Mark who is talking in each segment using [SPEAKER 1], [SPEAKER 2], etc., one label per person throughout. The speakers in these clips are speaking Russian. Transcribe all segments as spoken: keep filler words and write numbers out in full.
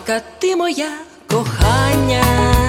[SPEAKER 1] Самозванка, ти моя кохання,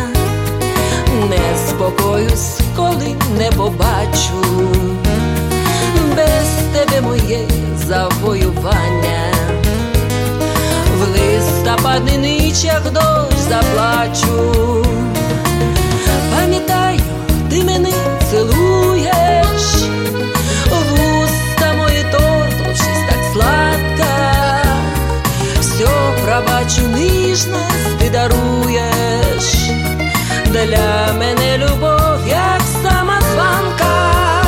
[SPEAKER 1] не спокоюсь, коли не побачу без тебе моє завоювання. В листопадних нічах дощ заплачу. Пам'ятаю, ти мене цілуєш, в уста мої торкнувшись так сладко. Все пробачу, ніжність ти даруєш. Для мене любов, як самозванка.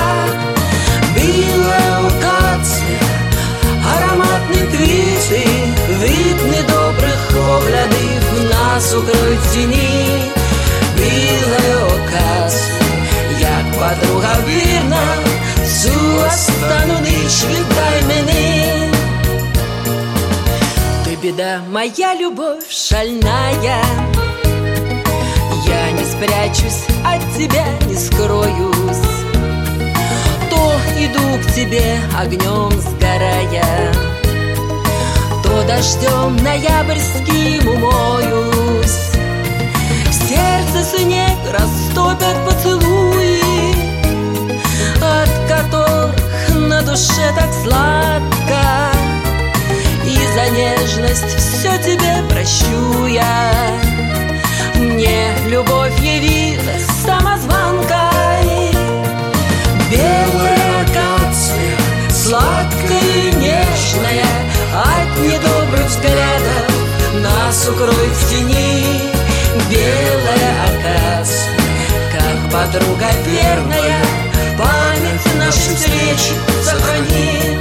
[SPEAKER 1] Біла акація, ароматні квіти, від недобрих поглядів нас укроють в тіні. Біла акація, як подруга вірна, цю останню ніч віддай мені. Ты беда, моя любовь шальная, я не спрячусь, от тебя не скроюсь. То иду к тебе огнем сгорая, то дождем ноябрьским умоюсь. В сердце снег растопят поцелуи, от которых на душе так сладко. И за нежность все тебе прощу я. Мне любовь явилась самозванкой. Белая акация, сладкая и нежная, от недобрых взглядов нас укроет в тени. Белая акация, как подруга верная, память нашей встречи сохрани.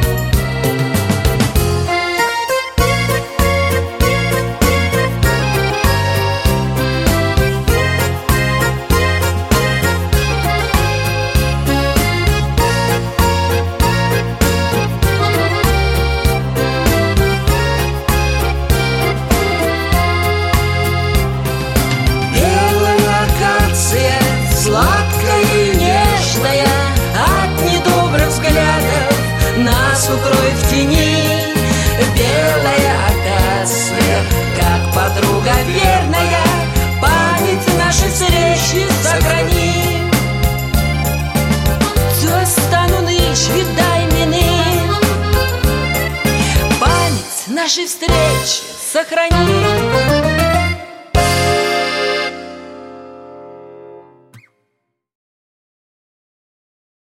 [SPEAKER 1] Сладкая и нежная, от недобрых взглядов нас укроет в тени. Белая акация, как подруга верная, память нашей встречи сохрани. Цю останню ніч віддай мені, память нашей встречи сохрани.